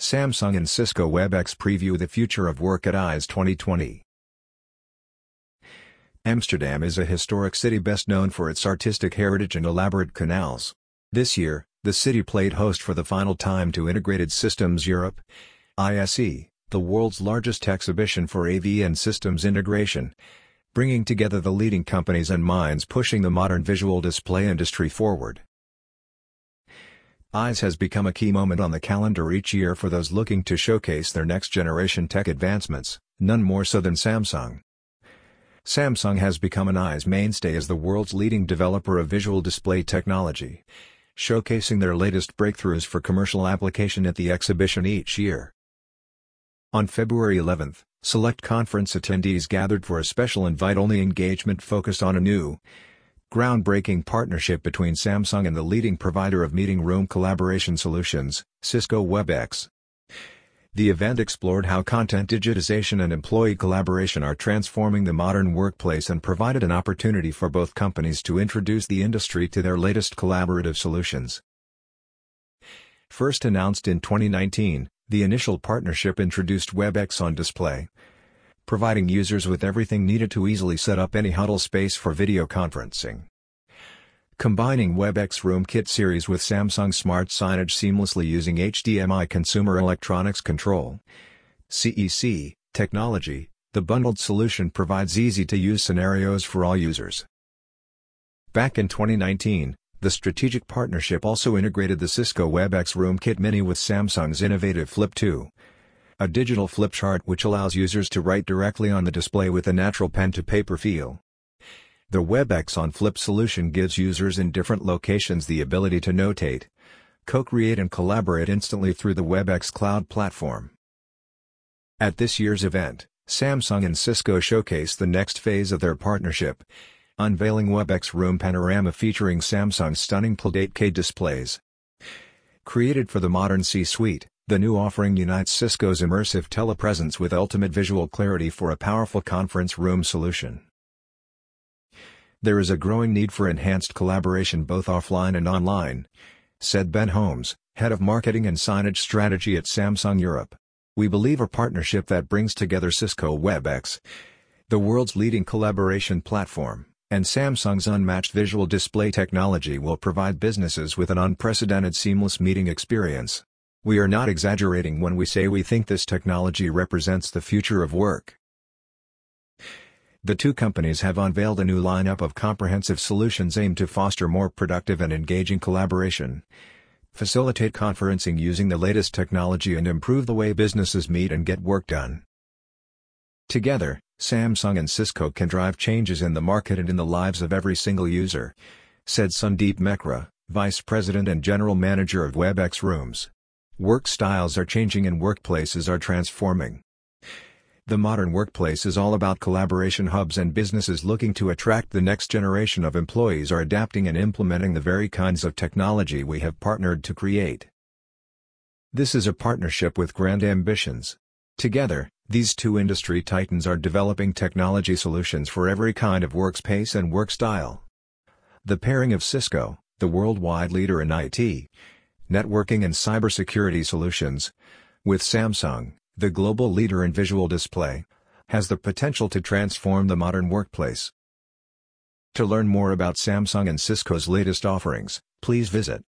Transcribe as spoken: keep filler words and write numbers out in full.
Samsung and Cisco Webex preview the future of work at I S twenty twenty. Amsterdam is a historic city best known for its artistic heritage and elaborate canals. This year, the city played host for the final time to Integrated Systems Europe, I S E, the world's largest exhibition for A V and systems integration, bringing together the leading companies and minds pushing the modern visual display industry forward. I S has become a key moment on the calendar each year for those looking to showcase their next-generation tech advancements, none more so than Samsung. Samsung has become an I S mainstay as the world's leading developer of visual display technology, showcasing their latest breakthroughs for commercial application at the exhibition each year. On February eleventh, select conference attendees gathered for a special invite-only engagement focused on a new, groundbreaking partnership between Samsung and the leading provider of meeting room collaboration solutions, Cisco Webex. The event explored how content digitization and employee collaboration are transforming the modern workplace and provided an opportunity for both companies to introduce the industry to their latest collaborative solutions. First announced in twenty nineteen, the initial partnership introduced Webex on display, providing users with everything needed to easily set up any huddle space for video conferencing. Combining Webex RoomKit series with Samsung Smart Signage seamlessly using H D M I Consumer Electronics Control (C E C) technology, the bundled solution provides easy-to-use scenarios for all users. Back in twenty nineteen, the strategic partnership also integrated the Cisco Webex RoomKit Mini with Samsung's innovative Flip two, a digital flip chart which allows users to write directly on the display with a natural pen-to-paper feel. The Webex on Flip solution gives users in different locations the ability to notate, co-create and collaborate instantly through the Webex cloud platform. At this year's event, Samsung and Cisco showcased the next phase of their partnership, unveiling Webex Room Panorama featuring Samsung's stunning P L D eight K displays. Created for the modern C-suite, the new offering unites Cisco's immersive telepresence with ultimate visual clarity for a powerful conference room solution. There is a growing need for enhanced collaboration both offline and online, said Ben Holmes, head of marketing and signage strategy at Samsung Europe. We believe a partnership that brings together Cisco Webex, the world's leading collaboration platform, and Samsung's unmatched visual display technology will provide businesses with an unprecedented seamless meeting experience. We are not exaggerating when we say we think this technology represents the future of work. The two companies have unveiled a new lineup of comprehensive solutions aimed to foster more productive and engaging collaboration, facilitate conferencing using the latest technology and improve the way businesses meet and get work done. Together, Samsung and Cisco can drive changes in the market and in the lives of every single user, said Sandeep Mekra, Vice President and General Manager of Webex Rooms. Work styles are changing and workplaces are transforming. The modern workplace is all about collaboration hubs, and businesses looking to attract the next generation of employees are adapting and implementing the very kinds of technology we have partnered to create. This is a partnership with grand ambitions. Together, these two industry titans are developing technology solutions for every kind of workspace and work style. The pairing of Cisco, the worldwide leader in I T, networking and cybersecurity solutions, with Samsung, the global leader in visual display, has the potential to transform the modern workplace. To learn more about Samsung and Cisco's latest offerings, please visit